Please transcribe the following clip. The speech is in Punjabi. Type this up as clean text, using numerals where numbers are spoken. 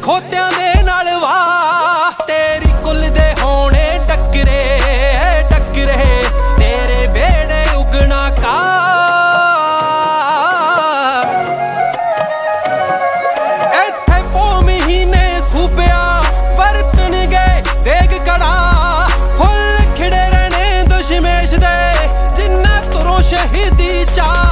ਖੋਤਿਆਂ ਦੇ ਨਾਲ ਵਾਹ ਤੇਰੀ ਕੁੱਲ ਦੇ ਹੋਣੇ ਟੱਕਰੇ ਟੱਕਰੇ ਤੇਰੇ ਵੇੜੇ ਉਗਣਾ ਕਾ ਇੱਥੇ ਪੋ ਮਹੀਨੇ ਸੂਬਿਆ ਵਰਤਣਗੇ ਦੇਗ ਕੜਾ ਫੁੱਲ ਖਿੜੇ ਰਹਿਣੇ ਦੁਸ਼ਮੇਸ਼ ਦੇ ਜਿੰਨਾ ਤੁਰੋ ਸ਼ਹੀਦੀ ਚਾ